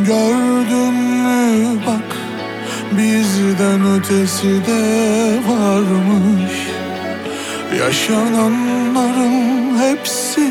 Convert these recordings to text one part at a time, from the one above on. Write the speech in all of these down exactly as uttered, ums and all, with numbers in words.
Gördün mü bak, bizden ötesi de varmış. Yaşananların hepsi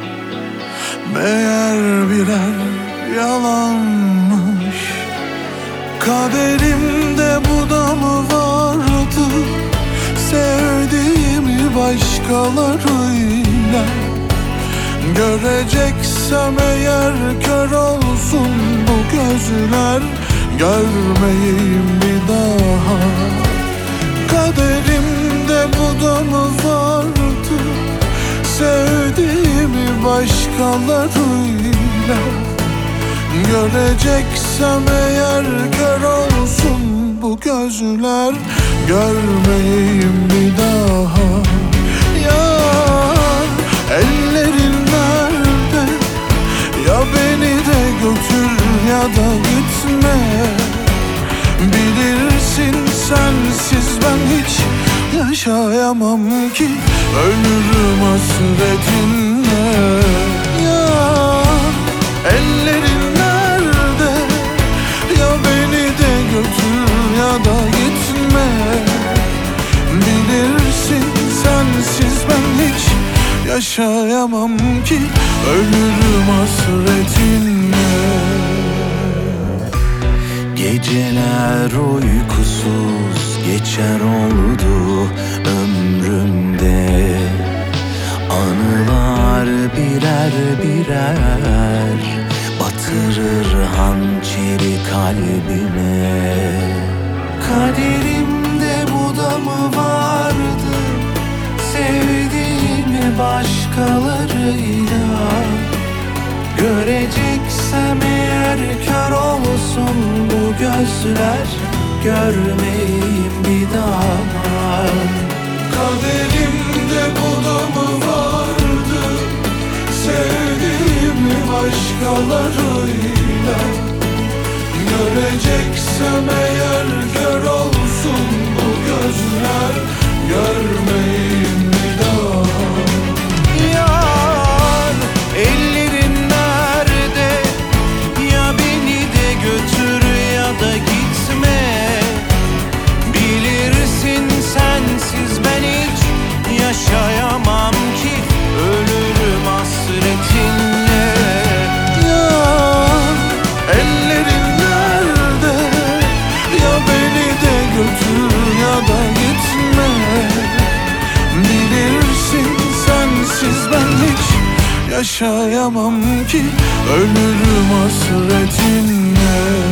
meğer birer yalanmış. Kaderimde bu da mı vardı, sevdiğimi başkalarıyla? Göreceksem eğer kör olsun bu gözler, görmeyeyim bir daha. Kaderimde bu da mı vardı, sevdiğimi başkalarıyla? Göreceksem eğer kör olsun bu gözler, görmeyeyim bir daha. Yar, ellerin nerede? Ya beni de götür ya da gitme. Bilirsin sensiz ben hiç yaşayamam ki, ölürüm hasretinle. Yar, ellerin nerede? Ya beni de götür ya da gitme. Bilirsin sensiz ben hiç yaşayamam ki, ölürüm hasretinle. Geceler uykusuz geçer oldu ömrümde. Anılar birer birer batırır hançeri kalbime. Kaderimde bu da mı vardı, sevdiğimi başkalarıyla? Göreceksem eğer kör olsun bu gözler, görmeyeyim bir daha. Kaderimde bu da mı vardı, sevdiğimi başkalarıyla? Göreceksem eğer kör olsun bu gözler, görmeyeyim bir daha. Yar, ellerin nerede? Ya beni de götür ya da gitme. Bilirsin sensiz ben hiç yaşayamam ki, ölürüm hasretinle. Yar, ellerin nerede? Ya beni de götür ya da gitme. Bilirsin sensiz ben hiç yaşayamam ki, ölürüm hasretinle.